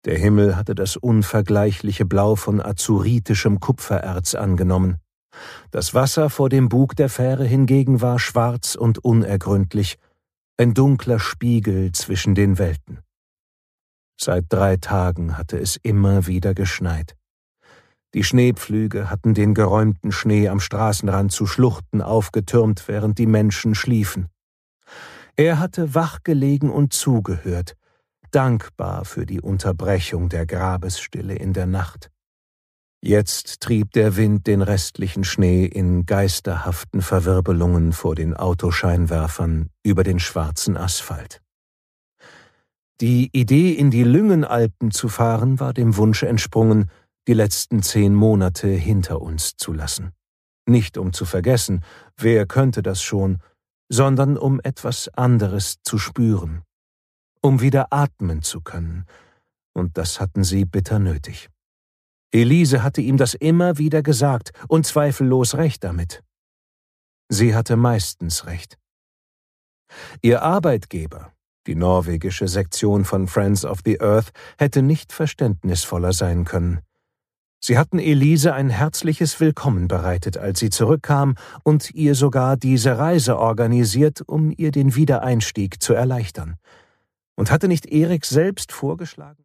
Der Himmel hatte das unvergleichliche Blau von azuritischem Kupfererz angenommen. Das Wasser vor dem Bug der Fähre hingegen war schwarz und unergründlich, ein dunkler Spiegel zwischen den Welten. Seit 3 Tagen hatte es immer wieder geschneit. Die Schneepflüge hatten den geräumten Schnee am Straßenrand zu Schluchten aufgetürmt, während die Menschen schliefen. Er hatte wach gelegen und zugehört, dankbar für die Unterbrechung der Grabesstille in der Nacht. Jetzt trieb der Wind den restlichen Schnee in geisterhaften Verwirbelungen vor den Autoscheinwerfern über den schwarzen Asphalt. Die Idee, in die Lüngenalpen zu fahren, war dem Wunsch entsprungen, die letzten 10 Monate hinter uns zu lassen. Nicht um zu vergessen, wer könnte das schon, sondern um etwas anderes zu spüren, um wieder atmen zu können, und das hatten sie bitter nötig. Elise hatte ihm das immer wieder gesagt und zweifellos recht damit. Sie hatte meistens recht. Ihr Arbeitgeber, die norwegische Sektion von Friends of the Earth, hätte nicht verständnisvoller sein können. Sie hatten Elise ein herzliches Willkommen bereitet, als sie zurückkam, und ihr sogar diese Reise organisiert, um ihr den Wiedereinstieg zu erleichtern. Und hatte nicht Erik selbst vorgeschlagen?